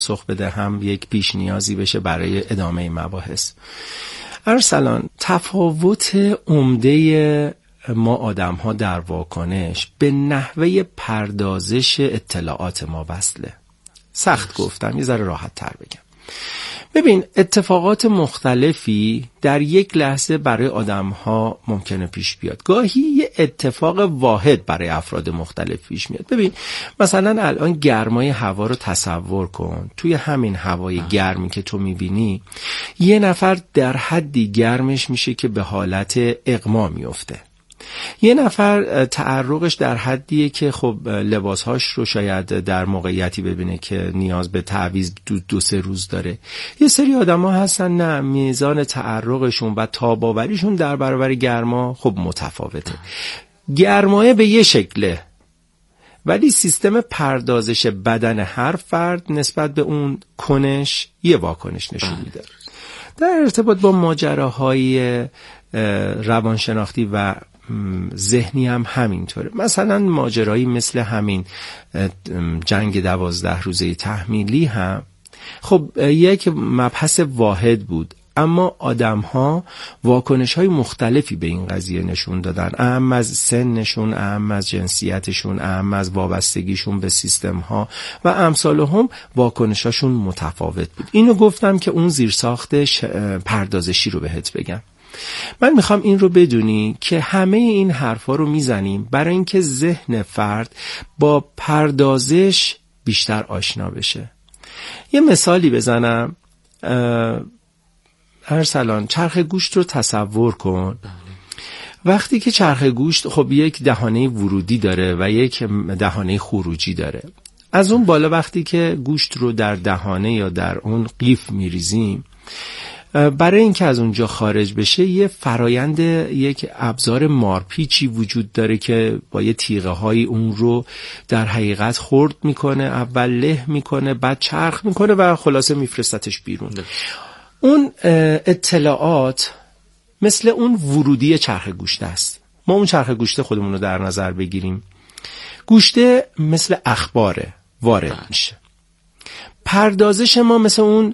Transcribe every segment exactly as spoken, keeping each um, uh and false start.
پاسخ بده، هم یک پیش نیازی بشه برای ادامه مباحث. ارسلان، تفاوت عمده ما آدم ها در واکنش به نحوه پردازش اطلاعات ما وصله. سخت گفتم، یه ذره راحت تر بگم. ببین، اتفاقات مختلفی در یک لحظه برای آدم ها ممکنه پیش بیاد. گاهی یه اتفاق واحد برای افراد مختلف پیش میاد. ببین مثلا الان گرمای هوا رو تصور کن. توی همین هوای گرمی که تو میبینی، یه نفر در حدی گرمش میشه که به حالت اغما میفته. یه نفر تعرقش در حدیه که خب لباسهاش رو شاید در موقعیتی ببینه که نیاز به تعویض دو, دو سه روز داره. یه سری آدم ها هستن نه، میزان تعرقشون و تاباوریشون در برابر گرما خب متفاوته. گرمایه به یه شکله، ولی سیستم پردازش بدن هر فرد نسبت به اون کنش یه واکنش نشون میده. در ارتباط با ماجراهای روانشناختی و ذهنی هم همینطوره. مثلا ماجرایی مثل همین جنگ دوازده روزه تحمیلی هم خب یک مبحث واحد بود، اما آدم ها واکنش های مختلفی به این قضیه نشون دادن، اهم از سنشون، اهم از جنسیتشون، اهم از وابستگیشون به سیستم ها و امثالهم واکنش هاشون متفاوت بود. اینو گفتم که اون زیرساخت پردازشی رو بهت بگم. من میخوام این رو بدونی که همه این حرفا رو میزنیم برای اینکه ذهن فرد با پردازش بیشتر آشنا بشه. یه مثالی بزنم. ارسلان، چرخ گوشت رو تصور کن. وقتی که چرخ گوشت خب یک دهانه ورودی داره و یک دهانه خروجی داره. از اون بالا وقتی که گوشت رو در دهانه یا در اون قیف میریزیم، برای اینکه از اونجا خارج بشه یه فرایند، یک ابزار مارپیچی وجود داره که با یه تیغه های اون رو در حقیقت خرد میکنه، اول له میکنه، بعد چرخ میکنه و خلاصه میفرستتش بیرون. ده. اون اطلاعات مثل اون ورودی چرخ گوشت است. ما اون چرخ گوشت خودمون رو در نظر بگیریم. گوشته مثل اخباره وارد میشه. پردازش ما مثل اون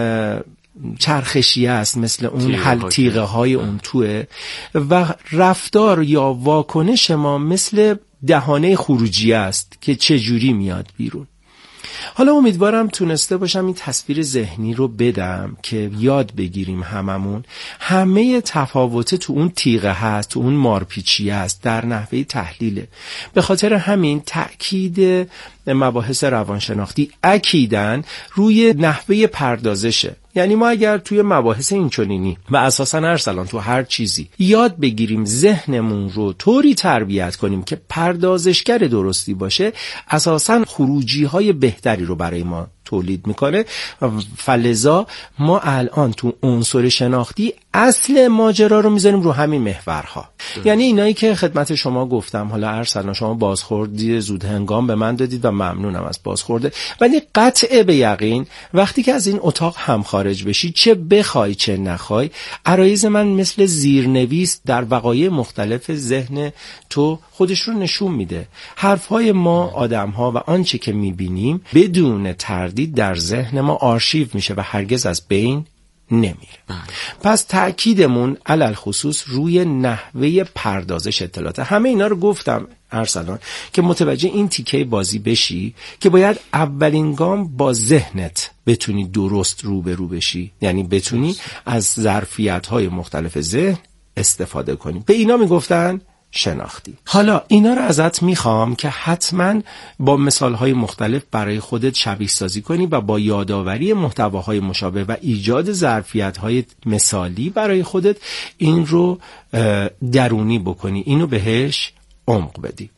چرخشی است، مثل اون حل تیغه های اون توه، و رفتار یا واکنش ما مثل دهانه خروجی است که چجوری میاد بیرون. حالا امیدوارم تونسته باشم این تصویر ذهنی رو بدم که یاد بگیریم هممون همه تفاوت تو اون تیغه هست، تو اون مارپیچی هست، در نحوه تحلیله. به خاطر همین تأکید مباحث روانشناختی اکیدن روی نحوه پردازشه. یعنی ما اگر توی مباحث اینچنینی و اساساً ارسلان تو هر چیزی یاد بگیریم ذهنمون رو طوری تربیت کنیم که پردازشگر درستی باشه، اساساً خروجی های بهتری رو برای ما تولید میکنه. فلذا ما الان تو عنصر شناختی اصل ماجرا رو میذاریم رو همین محورها. یعنی اینایی که خدمت شما گفتم، حالا ارسلان شما بازخوردی زود هنگام به من دادید و ممنونم از بازخورده، ولی قطع به یقین وقتی که از این اتاق هم خارج بشی، چه بخوای چه نخوای، عرایض من مثل زیرنویس در وقایع مختلف ذهن تو خودش رو نشون میده. حرفهای ما آدمها و آنچه که میبینیم بدون تردید در ذهن ما آرشیو میشه و هرگز از بین نمیره. پس تأکیدمون علل خصوص روی نحوه پردازش اطلاعات. همه اینا رو گفتم ارسلان که متوجه این تیکه بازی بشی که باید اولین گام با ذهنت بتونی درست رو به رو بشی، یعنی بتونی از ظرفیت‌های مختلف ذهن استفاده کنی. به اینا میگفتن شناختی. حالا اینا رو ازت میخوام که حتما با مثالهای مختلف برای خودت شبیه سازی کنی و با یادآوری محتواهای مشابه و ایجاد ظرفیت‌های مثالی برای خودت این رو درونی بکنی، اینو بهش عمق بدی.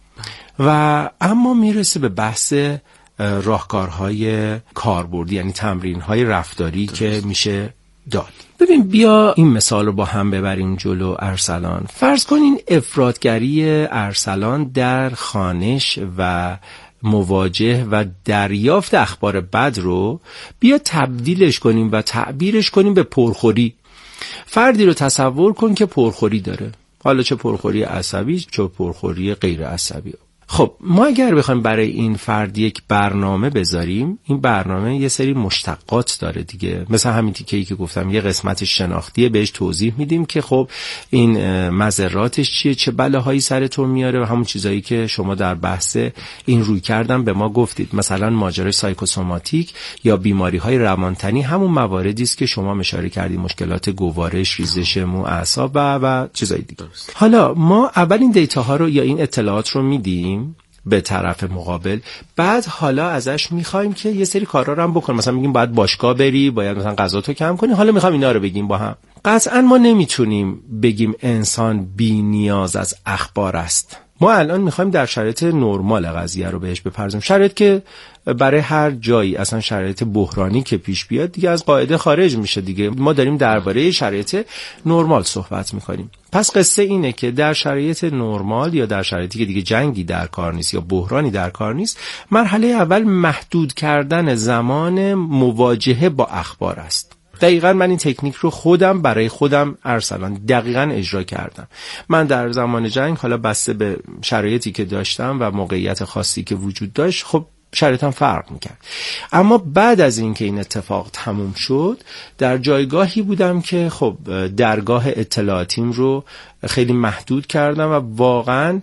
و اما میرسه به بحث راهکارهای کاربردی، یعنی تمرین‌های رفتاری درست. که میشه داد. ببین بیا این مثال رو با هم ببریم جلو ارسلان. فرض کن این افراطگری ارسلان در خوانش و مواجه و دریافت اخبار بد رو بیا تبدیلش کنیم و تعبیرش کنیم به پرخوری. فردی رو تصور کن که پرخوری داره، حالا چه پرخوری عصبی چه پرخوری غیر عصبی. خب ما اگر بخوایم برای این فرد یک برنامه بذاریم، این برنامه یه سری مشتقات داره دیگه، مثل همین تیکه‌ای که گفتم یه قسمت شناختیه، بهش توضیح میدیم که خب این مضراتش چیه، چه بلاهایی سرتون میاره و همون چیزایی که شما در بحث این روی کردن به ما گفتید، مثلا ماجرای سایکوسوماتیک یا بیماری‌های روانتنی همون مواردی است که شما اشاره کردید، مشکلات گوارش، ریزش مو، اعصاب و و چیزای دیگه. حالا ما اول این دیتاها رو یا این اطلاعات رو میدیم به طرف مقابل، بعد حالا ازش میخوایم که یه سری کارا رو هم بکنه، مثلا میگیم باید باشگاه بری، باید مثلا غذاتو کم کنی، حالا میخوام اینا رو بگیم با هم. قطعا ما نمیتونیم بگیم انسان بی نیاز از اخبار است. ما الان میخوایم در شرایط نرمال قضیه رو بهش بپردازیم، شرایط که برای هر جایی اصلا شرایط بحرانی که پیش بیاد دیگه از قاعده خارج میشه دیگه، ما داریم درباره شرایط نرمال صحبت میکنیم. پس قصه اینه که در شرایط نرمال یا در شرایطی که دیگه جنگی در کار نیست یا بحرانی در کار نیست، مرحله اول محدود کردن زمان مواجهه با اخبار است. دقیقاً من این تکنیک رو خودم برای خودم ارسلان دقیقاً اجرا کردم. من در زمان جنگ، حالا بسته به شرایطی که داشتم و موقعیت خاصی که وجود داشت، خب شرایطم فرق میکرد. اما بعد از این که این اتفاق تموم شد، در جایگاهی بودم که خب درگاه اطلاعاتیم رو خیلی محدود کردم و واقعا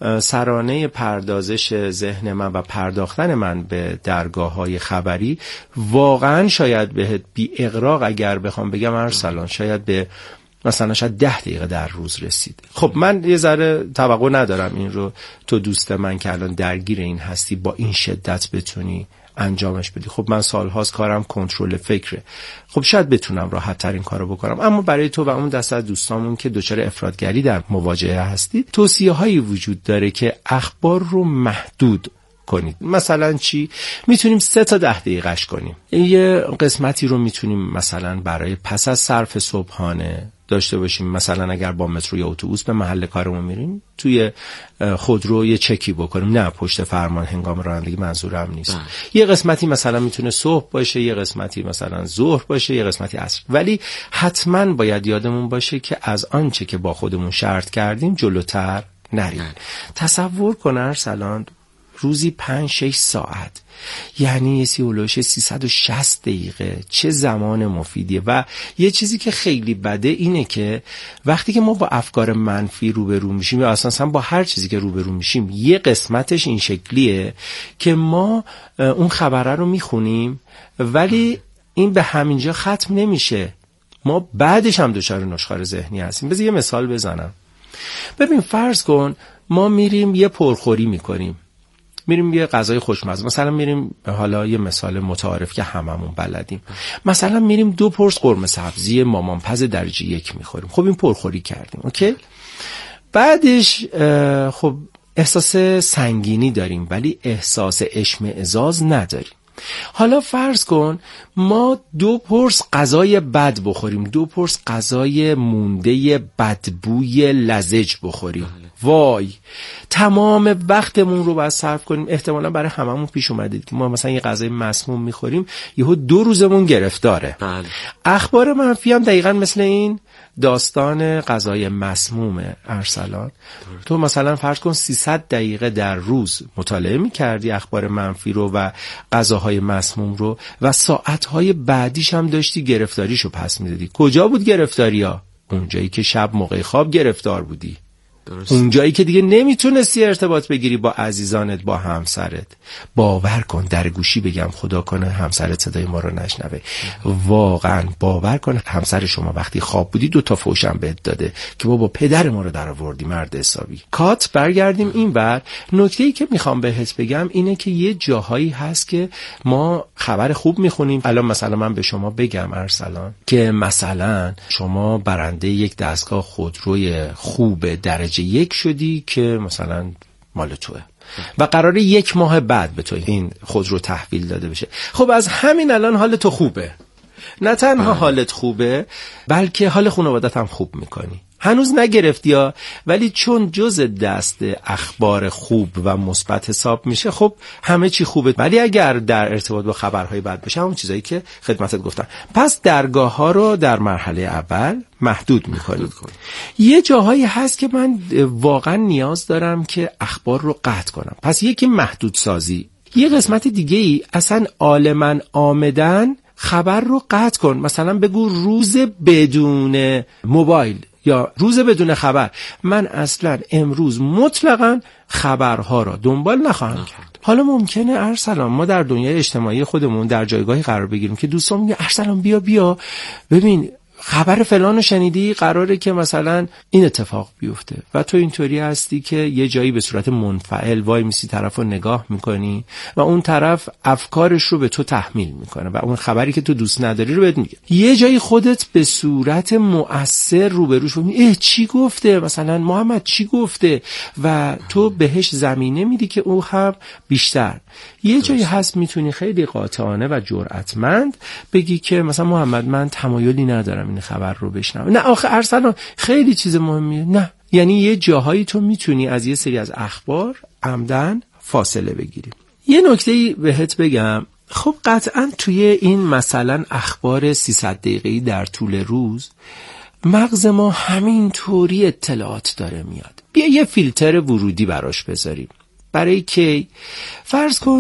سرانه پردازش ذهن من و پرداختن من به درگاه‌های خبری واقعا شاید بهت بی اغراق اگر بخوام بگم ارسلان شاید به مثلا شاید ده دقیقه در روز رسید. خب من یه ذره توقع ندارم این رو تو دوست من که الان درگیر این هستی با این شدت بتونی انجامش بدی. خب من سالهاست کارم کنترل فکره، خب شاید بتونم راحت تر این کارو بکنم، اما برای تو و اون دسته از دوستامون که دچار افراطگری در مواجهه هستید، توصیه هایی وجود داره که اخبار رو محدود کنید. مثلا چی؟ میتونیم سه تا ده دقیقهش کنیم. یه قسمتی رو میتونیم مثلا برای پس از صرف صبحانه داشته باشیم، مثلا اگر با مترو یا اتوبوس به محل کارمون میریم توی خودرو یه چکی بکنیم، نه پشت فرمان هنگام رانندگی، منظورم نیست. بله. یه قسمتی مثلا میتونه صبح باشه، یه قسمتی مثلا ظهر باشه، یه قسمتی عصر، ولی حتما باید یادمون باشه که از آنچه که با خودمون شرط کردیم جلوتر نریم. بله. تصور کن ارسلان روزی پنج شش ساعت، یعنی یه سیولوش سیصد و شصت دقیقه، چه زمان مفیدیه. و یه چیزی که خیلی بده اینه که وقتی که ما با افکار منفی روبرو میشیم یا اساسا با هر چیزی که روبرو میشیم، یه قسمتش این شکلیه که ما اون خبره رو میخونیم ولی این به همینجا ختم نمیشه، ما بعدش هم دچار نشخوار ذهنی هستیم. بذار یه مثال بزنم. ببین فرض کن ما میریم یه پرخوری میکنیم، میریم یه غذای خوشمزه، مثلا میریم، حالا یه مثال متعارف که هممون بلدیم، مثلا میریم دو پرس قرمه سبزی مامانپز درجه یک میخوریم. خب این پرخوری کردیم، اوکی؟ بعدش خب احساس سنگینی داریم ولی احساس اشمئزاز نداریم. حالا فرض کن ما دو پرس غذای بد بخوریم، دو پرس غذای مونده بدبوی لزج بخوریم. وای، تمام وقتمون رو باید صرف کنیم. احتمالا برای هممون پیش اومده که ما مثلا یه غذای مسموم میخوریم، یهو دو روزمون گرفتاره. بله. اخبار منفی هم دقیقاً مثل این داستان غذای مسمومه ارسلان. تو مثلا فرض کن سیصد دقیقه در روز مطالعه میکردی اخبار منفی رو و غذاهای مسموم رو و ساعتهای بعدیش هم داشتی گرفتاریشو پس میدادی. کجا بود گرفتاریا؟ اونجایی که شب موقع خواب گرفتار بودی. درست. اونجایی که دیگه نمیتونستی ارتباط بگیری با عزیزانت، با همسرت. باور کن، در گوشی بگم خدا کنه همسرت صدای ما رو نشنوه، واقعا باور کن همسر شما وقتی خواب بودی دو تا فوشم بهت داده که بابا پدر ما رو در آوردی مرد حسابی. کات برگردیم اینور. نکته‌ای که میخوام بهت بگم اینه که یه جاهایی هست که ما خبر خوب میخونیم. الان مثلا من به شما بگم ارسلان که مثلا شما برنده یک دستگاه خودروی خوب درجه یک شدی که مثلا مال توه و قراره یک ماه بعد به تو این خودرو تحویل داده بشه. خب از همین الان حال تو خوبه، نه تنها بله. حالت خوبه بلکه حال خانوادت هم خوب میکنی. هنوز نگرفتی ها، ولی چون جز دست اخبار خوب و مثبت حساب میشه خب همه چی خوبه. ولی اگر در ارتباط با خبرهای بد بشه، همون چیزایی که خدمتت گفتم، پس درگاه ها رو در مرحله اول محدود میکنیم. یه جاهایی هست که من واقعا نیاز دارم که اخبار رو قطع کنم، پس یکی محدود سازی. یه قسمت دیگه ای اصلا عالماً آمدن خبر رو قطع کن، مثلا بگو روز بدون موبایل یا روز بدون خبر. من اصلا امروز مطلقاً خبرها را دنبال نخواهم کرد. حالا ممکنه ارسلان ما در دنیای اجتماعی خودمون در جایگاهی قرار بگیریم که دوستان میگن ارسلان بیا بیا ببین خبر فلانو شنیدی، قراره که مثلا این اتفاق بیفته، و تو اینطوری هستی که یه جایی به صورت منفعل وای میسی طرفو نگاه میکنی و اون طرف افکارش رو به تو تحمیل میکنه و اون خبری که تو دوست نداری رو بهت میگه. یه جایی خودت به صورت مؤثر روبروش میبینی اه چی گفته، مثلا محمد چی گفته، و تو بهش زمینه میدی که او هم بیشتر. یه جایی هست میتونی خیلی قاطعانه و جرأتمند بگی که مثلا محمد من تمایلی ندارم این خبر رو بشنوم. نه آخه ارسلان خیلی چیز مهمیه. نه، یعنی یه جاهایی تو میتونی از یه سری از اخبار عمدن فاصله بگیری. یه نکته‌ای بهت بگم، خب قطعا توی این مثلا اخبار سیصد دقیقه‌ای در طول روز مغز ما همین طوری اطلاعات داره میاد. بیا یه فیلتر ورودی براش بذاریم. برای که فرض کن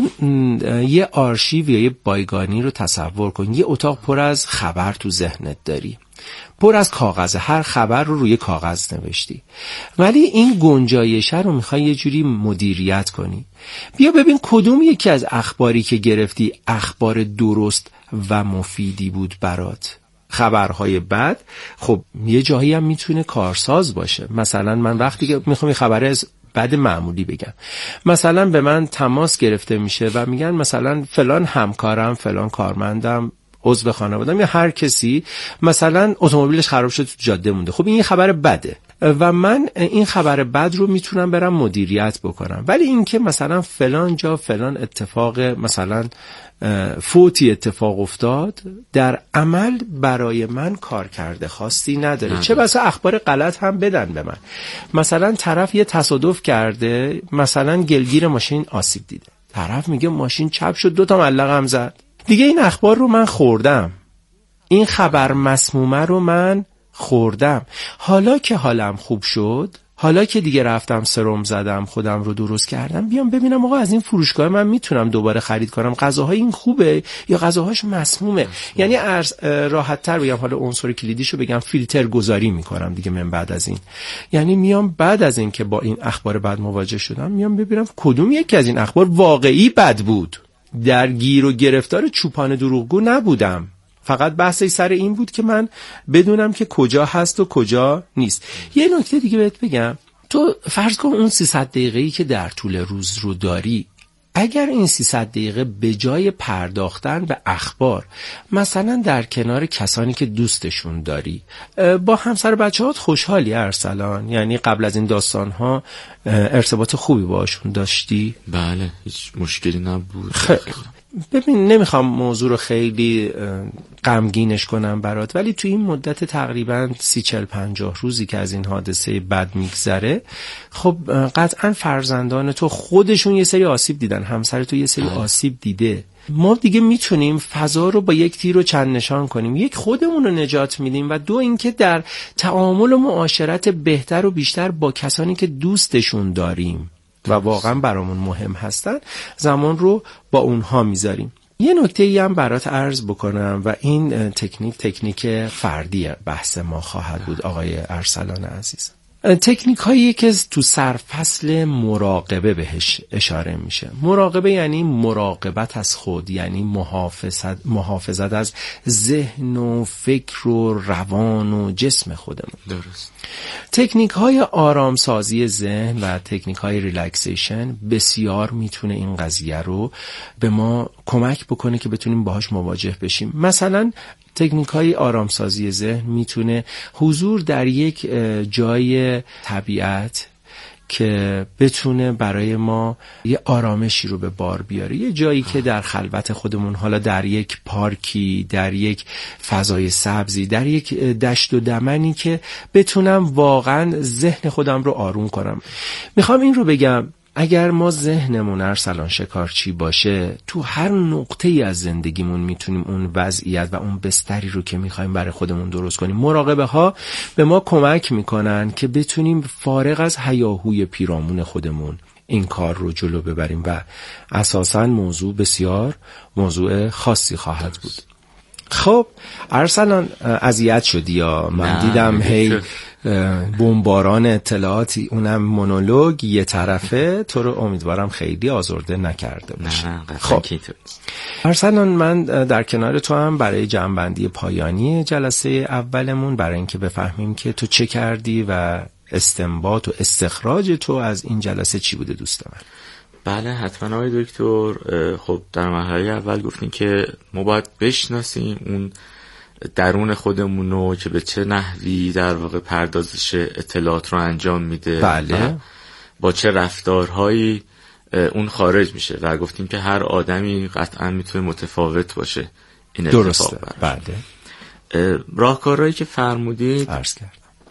یه آرشیو یا یه بایگانی رو تصور کن، یه اتاق پر از خبر تو ذهنت داری، پر از کاغذ، هر خبر رو روی کاغذ نوشتی، ولی این گنجایشه رو میخوای یه جوری مدیریت کنی. بیا ببین کدوم یکی از اخباری که گرفتی اخبار درست و مفیدی بود برات. خبرهای بد خب یه جایی هم میتونه کارساز باشه. مثلا من وقتی که میخوام خبر بعد معمولی بگم، مثلا به من تماس گرفته میشه و میگن مثلا فلان همکارم، فلان کارمندم، عضو خانواده‌ام یا هر کسی مثلا اتومبیلش خراب شد تو جاده مونده. خب این خبر بده و من این خبر بد رو میتونم برم مدیریت بکنم، ولی این که مثلا فلان جا فلان اتفاق مثلا فوتی اتفاق افتاد در عمل برای من کار کرده خاصی نداره. چه بسا اخبار غلط هم بدن به من، مثلا طرف یه تصادف کرده، مثلا گلگیر ماشین آسیب دیده، طرف میگه ماشین چپ شد دو تا ملق هم زد، دیگه این اخبار رو من خوردم، این خبر مسمومه رو من خوردم. حالا که حالم خوب شد، حالا که دیگه رفتم سرم زدم خودم رو درست کردم، بیام ببینم آقا از این فروشگاه من میتونم دوباره خرید کنم، غذاهای این خوبه یا غذاهاش مسمومه. یعنی راحت تر بگم، حالا عنصر کلیدیشو بگم، فیلتر گذاری میکنم دیگه من بعد از این. یعنی میام بعد از این که با این اخبار بد مواجه شدم، میام ببینم کدوم یکی از این اخبار واقعی بد بود، در گیر و گرفتار چوپان دروغگو نبودم. فقط بحثی سر این بود که من بدونم که کجا هست و کجا نیست. یه نکته دیگه بهت بگم، تو فرض کن اون سیصد دقیقه‌ای که در طول روز رو داری، اگر این سیصد دقیقه به جای پرداختن به اخبار مثلا در کنار کسانی که دوستشون داری، با همسر بچه‌هات خوشحالی ارسلان؟ یعنی قبل از این داستان‌ها ارتباط خوبی باشون داشتی؟ بله، هیچ مشکلی نبود. خیلی ببین، نمیخوام موضوع رو خیلی غمگینش کنم برات، ولی توی این مدت تقریبا سی چل پنجاه روزی که از این حادثه بد میگذره، خب قطعا فرزندان تو خودشون یه سری آسیب دیدن، همسر تو یه سری آسیب دیده. ما دیگه میتونیم فضا رو با یک تیر و چند نشان کنیم، یک خودمون رو نجات میدیم و دو اینکه در تعامل و معاشرت بهتر و بیشتر با کسانی که دوستشون داریم و واقعا برامون مهم هستن زمان رو با اونها میذاریم. یه نکته ای هم برات عرض بکنم و این تکنیک تکنیک فردی بحث ما خواهد بود آقای ارسلان عزیز. تکنیک هایی که تو سرفصل مراقبه بهش اشاره میشه. مراقبه یعنی مراقبت از خود، یعنی محافظت محافظت از ذهن و فکر و روان و جسم خودمون. درست. تکنیک های آرامسازی ذهن و تکنیک های ریلکسیشن بسیار میتونه این قضیه رو به ما کمک بکنه که بتونیم باهاش مواجه بشیم. مثلا تکنیک های آرامسازی ذهن میتونه حضور در یک جای طبیعت که بتونه برای ما یه آرامشی رو به بار بیاره، یه جایی که در خلوت خودمون، حالا در یک پارکی، در یک فضای سبزی، در یک دشت و دمنی، که بتونم واقعا ذهن خودم رو آروم کنم. میخوام این رو بگم اگر ما ذهنمون ارسلان شکارچی باشه، تو هر نقطه ای از زندگیمون میتونیم اون وضعیت و اون بستری رو که میخوایم برای خودمون درست کنیم. مراقبه ها به ما کمک میکنن که بتونیم فارغ از هیاهوی پیرامون خودمون این کار رو جلو ببریم و اساساً موضوع بسیار موضوع خاصی خواهد بود. خب ارسلان اذیت شدی یا من دیدم هی بمباران اطلاعاتی، اونم مونولوگ یه طرفه، تو رو امیدوارم خیلی آزرده نکرده باشه. نه نه خب ارسلان، من در کنار تو هم برای جمع‌بندی پایانی جلسه اولمون، برای اینکه بفهمیم که تو چه کردی و استنباط و استخراج تو از این جلسه چی بوده دوست من. بله حتما آقای دکتر. خب در مرحله اول گفتین که ما باید بشناسیم اون درون خودمون رو که به چه نحوی در واقع پردازش اطلاعات رو انجام میده. بله. با چه رفتارهایی اون خارج میشه و گفتیم که هر آدمی قطعا میتونه متفاوت باشه این اتفاق. درسته. بله. راهکارهایی که فرمودید عرض کردم.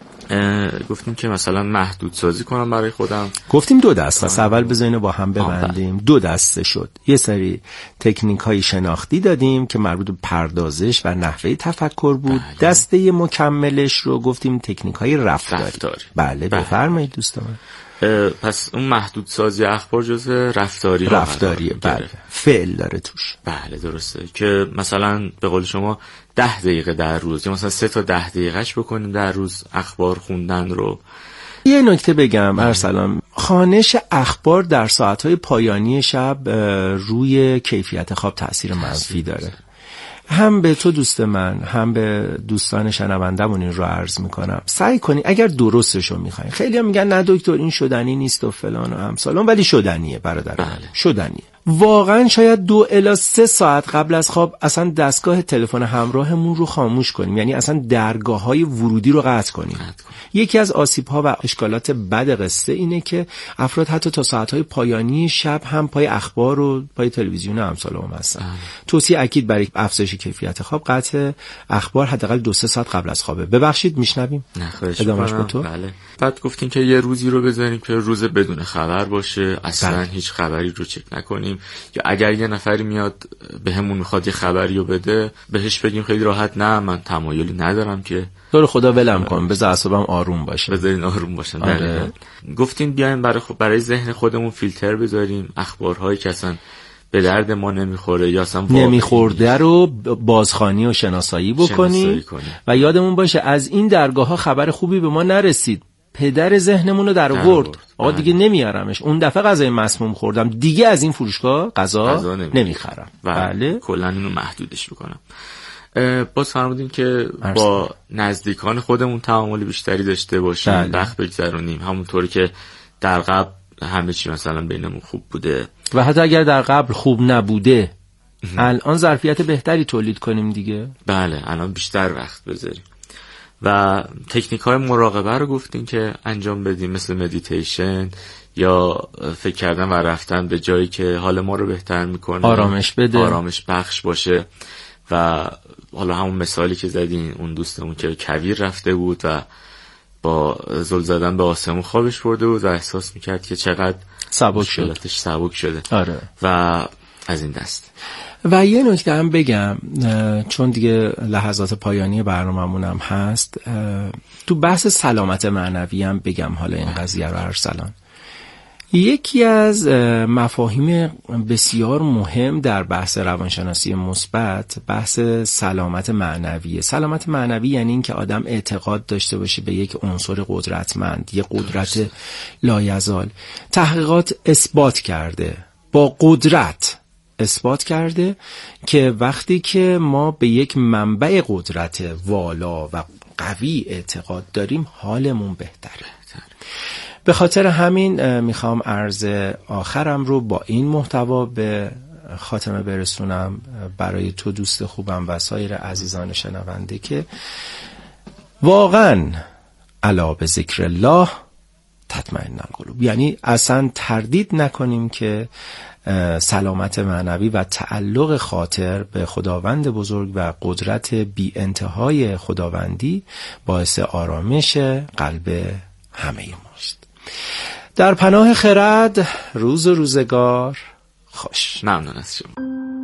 گفتیم که مثلا محدود سازی کنم برای خودم. گفتیم دو دست است، اول بذارین با هم ببندیم. دو دسته شد. یه سری تکنیک های شناختی دادیم که مربوط به پردازش و نحوه تفکر بود. بله. دسته مکملش رو گفتیم تکنیک های رفتاری. رفتاری. بله بفرمایید دوست من. پس اون محدود سازی اخبار جزء رفتاری رفتاریه. بله. فعل داره توش. بله درسته، که مثلا به قول شما ده دقیقه در روز یا مثلا سه تا ده دقیقهش بکنیم در روز اخبار خوندن رو. یه نکته بگم ارسلان، خوانش اخبار در ساعتهای پایانی شب روی کیفیت خواب تأثیر منفی داره. هم به تو دوست من، هم به دوستان شنوندمون این رو عرض میکنم، سعی کنی اگر درستش رو میخواین. خیلی هم میگن نه دکتر این شدنی نیست و فلان و امثالون، ولی شدنیه برادر. بله. شدنیه. واقعا شاید دو الی سه ساعت قبل از خواب اصلا دستگاه تلفن همراهمون رو خاموش کنیم، یعنی اصلا درگاه های ورودی رو قطع کنیم. یکی از آسیب ها و اشکالات بد قصه اینه که افراد حتی تا ساعت های پایانی شب هم پای اخبار و پای تلویزیون و امثال هم هستن. توصیه اکید برای افزایش کیفیت خواب قطع اخبار حداقل دو سه ساعت قبل از خوابه. ببخشید میشنویم. ادامهش با تو. بله. بعد گفتین که یه روزی رو بذاریم که روز بدون خبر باشه، اصلا بله. هیچ خبری رو چک نکنیم، یا اگر یه نفری میاد به همون میخواد یه خبری رو بده، بهش بگیم خیلی راحت نه من تمایلی ندارم که دور خدا ولم کن، بذار اعصابم آروم باشه. بذارین آروم باشن. آره. گفتین بیایم برای خب برای ذهن خودمون فیلتر بذاریم اخبارهایی که اصلا به درد ما نمیخوره یا اصلا نمیخورده رو بازخوانی و شناسایی بکنیم و یادمون باشه از این درگاه ها خبر خوبی به ما نرسید، پدر ذهنمون رو در آورد، آقا دیگه نمیارمش، اون دفعه غذای مسموم خوردم دیگه از این فروشگاه غذا نمیخرم. بله کلا اینو محدودش میکنم. باز فرمودین که با نزدیکان خودمون تعامل بیشتری داشته باشیم، وقت بگذرونیم، همونطوری که در قبل همه چی مثلا بینمون خوب بوده و حتی اگر در قبل خوب نبوده الان ظرفیت بهتری تولید کنیم دیگه. بله الان بیشتر وقت بذاریم و تکنیک های مراقبه رو گفتین که انجام بدیم، مثل مدیتیشن یا فکر کردن و رفتن به جایی که حال ما رو بهتر میکنه، آرامش بده، آرامش بخش باشه. و حالا همون مثالی که زدین اون دوستمون که کویر رفته بود و با زل زدن به آسمون خوابش برده بود و احساس میکرد که چقدر سبک شده سبک شده. آره. و از این دست. و یه نکته هم بگم چون دیگه لحظات پایانی برنامه‌مون هم هست، تو بحث سلامت معنوی هم بگم حالا این قضیه رو ارسلان. یکی از مفاهیم بسیار مهم در بحث روانشناسی مثبت بحث سلامت معنویه. سلامت معنوی یعنی این که آدم اعتقاد داشته باشه به یک عنصر قدرتمند، یک قدرت لایزال. تحقیقات اثبات کرده، با قدرت اثبات کرده که وقتی که ما به یک منبع قدرت والا و قوی اعتقاد داریم حالمون بهتره. به خاطر همین میخوام عرض آخرم رو با این محتوا به خاتمه برسونم برای تو دوست خوبم و سایر عزیزان شنونده که واقعا علا به ذکر الله تطمئن القلوب. یعنی اصلا تردید نکنیم که سلامت معنوی و تعلق خاطر به خداوند بزرگ و قدرت بی انتهای خداوندی باعث آرامش قلب همه ماست. در پناه خرد، روز و روزگار خوش. ممنون از شما.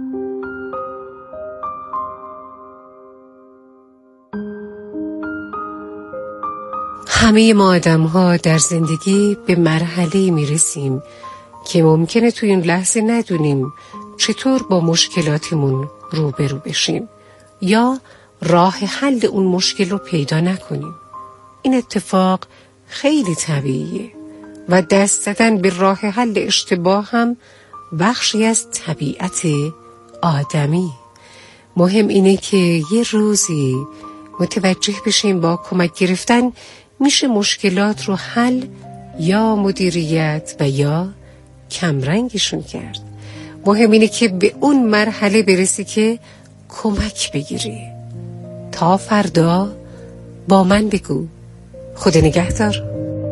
همه ما آدم ها در زندگی به مرحله می رسیم که ممکنه توی این لحظه ندونیم چطور با مشکلاتمون روبرو بشیم یا راه حل اون مشکل رو پیدا نکنیم. این اتفاق خیلی طبیعیه و دست زدن به راه حل اشتباه هم بخشی از طبیعت آدمی. مهم اینه که یه روزی متوجه بشیم با کمک گرفتن میشه مشکلات رو حل یا مدیریت و یا کمرنگشون کرد. مهم اینه که به اون مرحله برسی که کمک بگیری. تا فردا با من بگو. خدا نگهدار.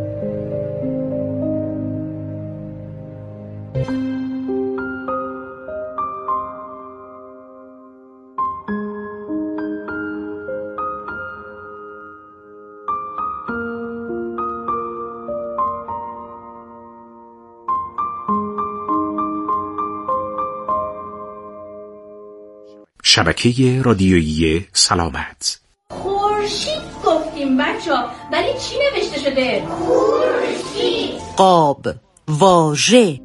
شبکه رادیویی سلامت. خورشید گفتیم بچه‌ها، ولی چی نوشته شده؟ خورشید. قاب، واژه.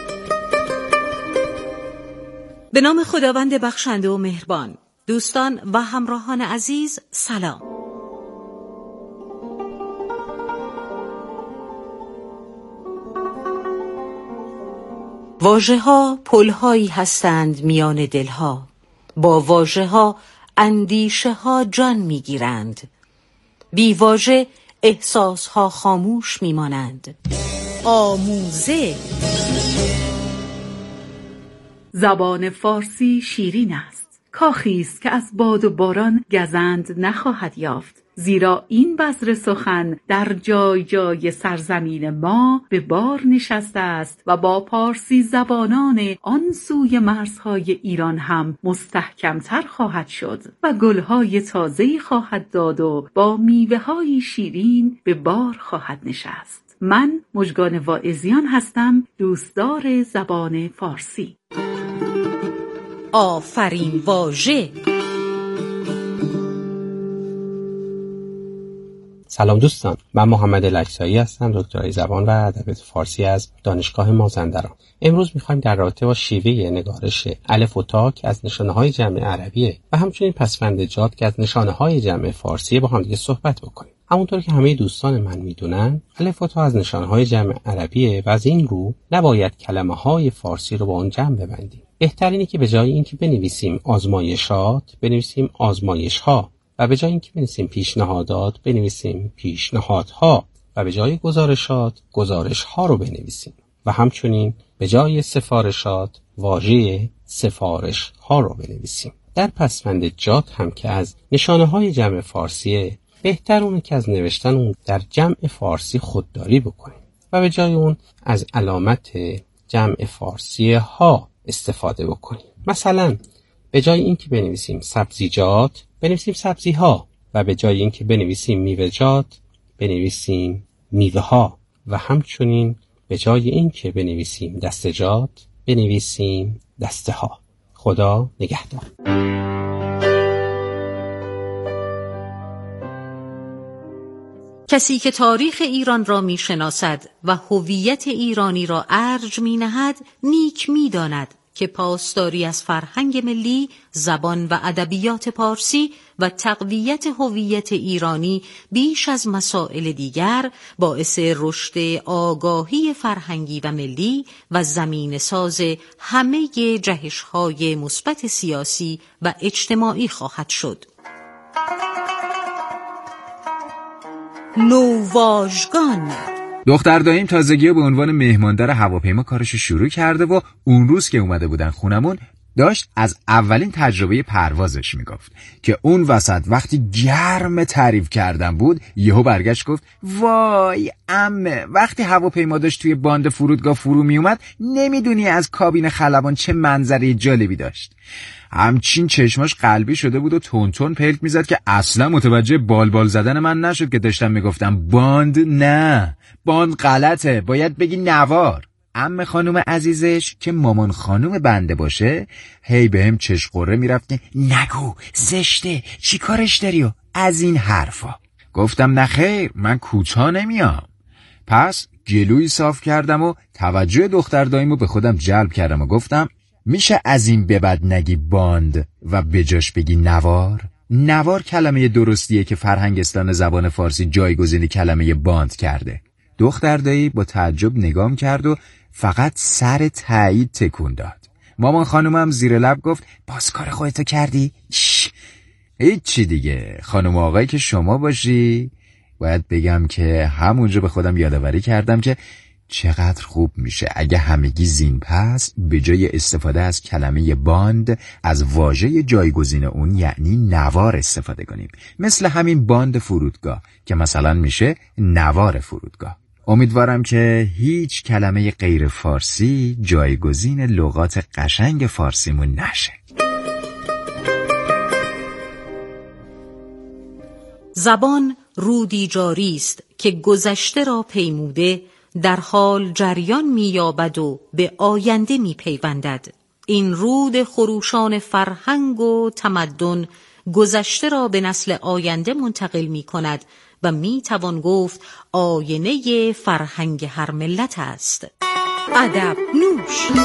به نام خداوند بخشنده و مهربان. دوستان و همراهان عزیز، سلام. واژه‌ها پل‌هایی هستند میان دلها. با واژه‌ها اندیشه‌ها جان می‌گیرند. بی واژه احساس‌ها خاموش می‌مانند. آموزه. زبان فارسی شیرین است. کاخی است که از باد و باران گزند نخواهد یافت، زیرا این بذر سخن در جای جای سرزمین ما به بار نشسته است و با پارسی زبانان آن سوی مرزهای ایران هم مستحکمتر خواهد شد و گلهای تازه‌ای خواهد داد و با میوه‌های شیرین به بار خواهد نشست. من مژگان واعظیان هستم، دوستدار زبان فارسی. آفرین واژه. سلام دوستان، من محمد لکسایی هستم، دکترای زبان و ادبیات فارسی از دانشگاه مازندران. امروز می‌خوایم در رابطه با شیوه نگارش الف و تا که از نشانه‌های جمع عربیه و همچنین پسوند جاد که از نشانه‌های جمع فارسیه با هم دیگه صحبت بکنیم. همونطور که همه دوستان من میدونن، الف و تا از نشانه‌های جمع عربیه و از این رو نباید کلمه‌های فارسی رو با اون جمع ببندیم. بهتر اینه که به جای اینکه بنویسیم آزمایشات، بنویسیم آزمایش‌ها و به جای اینکه بنویسیم پیشنهادات بنویسیم پیشنهادها و به جای گزارشات گزارش‌ها رو بنویسیم و همچنین به جای سفارشات واژه سفارش‌ها رو بنویسیم. در پسوند جاد هم که از نشانه‌های جمع فارسیه، بهتر اونه که از نوشتن اون در جمع فارسی خودداری بکنیم و به جای اون از علامت جمع فارسی ها استفاده بکنیم. مثلا به جای اینکه بنویسیم سبزیجات بنویسیم سبزی ها و به جای اینکه بنویسیم میوه‌جات بنویسیم میوه ها و همچنین به جای اینکه بنویسیم دسته‌جات بنویسیم دسته ها. خدا نگهدار. کسی که تاریخ ایران را می‌شناسد و هویت ایرانی را ارج می‌نهد، نیک می‌داند که پاسداری از فرهنگ ملی، زبان و ادبیات پارسی و تقویت هویت ایرانی بیش از مسائل دیگر باعث رشد آگاهی فرهنگی و ملی و زمین ساز همه جهش‌های مثبت سیاسی و اجتماعی خواهد شد. نوواژگان. دختر داییم تازگی به عنوان مهماندار هواپیما کارشو شروع کرده و اون روز که اومده بودن خونمون داشت از اولین تجربه پروازش میگفت که اون وسط وقتی گرم تعریف کردن بود یهو برگشت گفت وای عمه، وقتی هواپیما داشت توی باند فرودگاه فرو میومد نمیدونی از کابین خلبان چه منظره جالبی داشت. همچین چشماش قلبی شده بود و تون تون پلک میزد که اصلا متوجه بال بال زدن من نشد که داشتم میگفتم باند نه، باند غلطه، باید بگی نوار. عمه خانوم عزیزش که مامان خانوم بنده باشه هی بهم چش قره میرفت که نگو زشته چی کارش داری و از این حرفا. گفتم نخیر من کوتاه نمیام. پس گلوی صاف کردم و توجه دختر داییمو به خودم جلب کردم و گفتم میشه از این به بعد نگی باند و بجاش بگی نوار؟ نوار کلمه درستیه که فرهنگستان زبان فارسی جایگزین کلمه باند کرده. دختر دایی با تعجب نگام کرد و فقط سر تایید تکون داد. مامان خانومم زیر لب گفت باز کار خودتو کردی؟ شش. هیچی دیگه، خانوم آقایی که شما باشی. باید بگم که همونجا به خودم یادآوری کردم که چقدر خوب میشه اگه همگی زین پس به جای استفاده از کلمه باند از واژه جایگزین اون یعنی نوار استفاده کنیم. مثل همین باند فرودگاه که مثلا میشه نوار فرودگاه. امیدوارم که هیچ کلمه غیر فارسی جایگزین لغات قشنگ فارسیمون نشه. زبان رودی جاری است که گذشته را پیموده در حال جریان می‌یابد و به آینده می‌پیوندد. این رود خروشان فرهنگ و تمدن گذشته را به نسل آینده منتقل می‌کند و می‌توان گفت آینه فرهنگ هر ملت است. ادب نوش.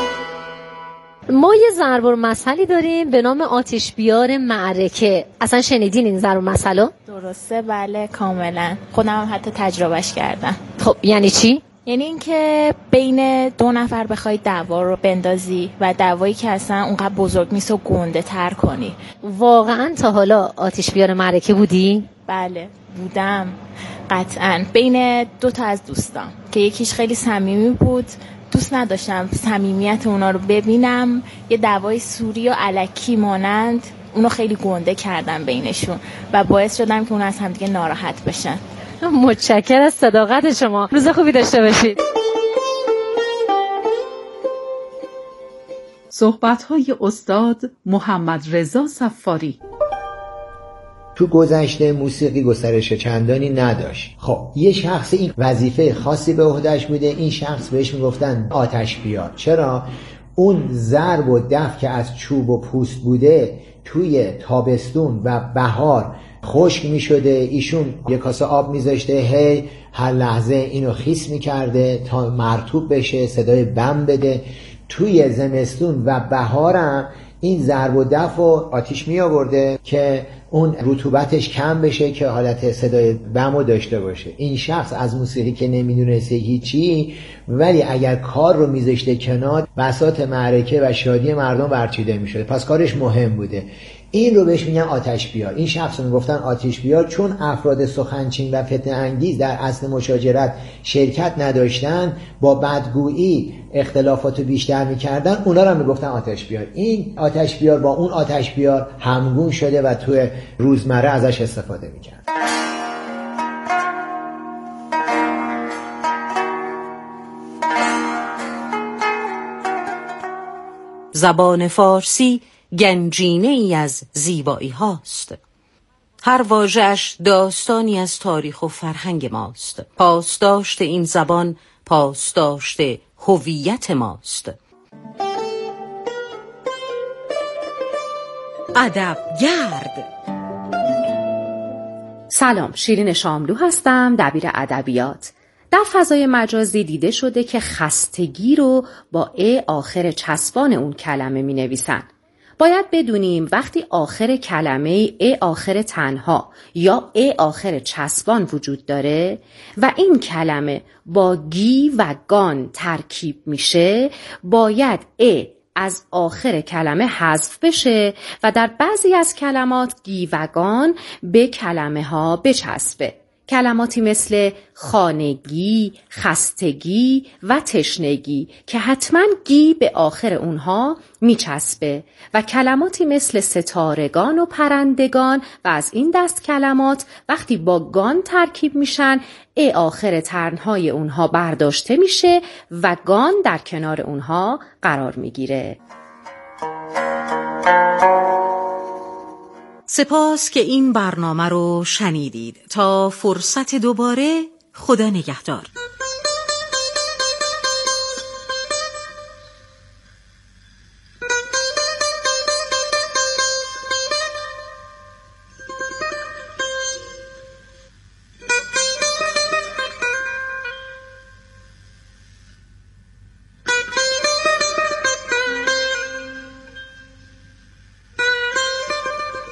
ما یه ضرب المثلی داریم به نام آتش بیار معرکه. اصلا شنیدین این ضرب المثل؟ درسته، بله کاملا. خودم هم حتی تجربهش کردم. خب یعنی چی؟ یعنی اینکه بین دو نفر بخوای دعوا رو بندازی و دعوایی که اصلا اونقدر بزرگ نیست و گنده تر کنی. واقعا تا حالا آتش بیار معرکه بودی؟ بله بودم قطعا، بین دو تا از دوستان که یکیش خیلی صمیمی بود. دوست نداشتم صمیمیت اونا رو ببینم، یه دعوای سوری و الکی مانند اونو خیلی گنده کردم بینشون و باعث شدم که اون از همدیگه ناراحت بشن. متشکرم از صداقت شما. روز خوبی داشته باشید. صحبت‌های استاد محمد رضا صفاری. تو گذشته موسیقی گسترش چندانی نداشت. خب یه شخص این وظیفه خاصی به عهده‌اش بوده، این شخص بهش میگفتن آتش بیار. چرا؟ اون ضرب و دف که از چوب و پوست بوده توی تابستون و بهار خشک میشده، ایشون یه کاسه آب میذاشته، هی هر لحظه اینو خیس میکرده تا مرطوب بشه، صدای بم بده. توی زمستون و بهارم این ضرب و دف و آتیش می آورده که اون رطوبتش کم بشه که حالت صدای بمو داشته باشه. این شخص از موسیقی که نمیدونسته هیچی، ولی اگر کار رو میذاشته کنار بساط معرکه و شادی مردم برچیده میشده، پس کارش مهم بوده. این رو بهش میگن آتش بیار. این شخص رو میگفتن آتش بیار چون افراد سخنچین و فتنه انگیز در اصل مشاجرت شرکت نداشتن، با بدگویی اختلافاتو بیشتر میکردن، اونا رو میگفتن آتش بیار. این آتش بیار با اون آتش بیار همگون شده و توی روزمره ازش استفاده میکرد. زبان فارسی گنجینه ای از زیبایی هاست. هر واژه‌اش داستانی از تاریخ و فرهنگ ماست. پاسداشت این زبان پاسداشت هویت ماست. ادب گرد. سلام، شیرین شاملو هستم، دبیر ادبیات. در فضای مجازی دیده شده که خستگی رو با ا آخر چسبان اون کلمه می نویسن. باید بدونیم وقتی آخر کلمه ا آخر تنها یا ا آخر چسبان وجود داره و این کلمه با گی و گان ترکیب میشه، باید ا از آخر کلمه حذف بشه و در بعضی از کلمات گی و گان به کلمه ها بچسبه. کلماتی مثل خانگی، خستگی و تشنگی که حتما گی به آخر اونها میچسبه و کلماتی مثل ستارگان و پرندگان و از این دست کلمات وقتی با گان ترکیب میشن ای آخر ترنهای اونها برداشته میشه و گان در کنار اونها قرار میگیره. سپاس که این برنامه رو شنیدید. تا فرصت دوباره، خدا نگهدار.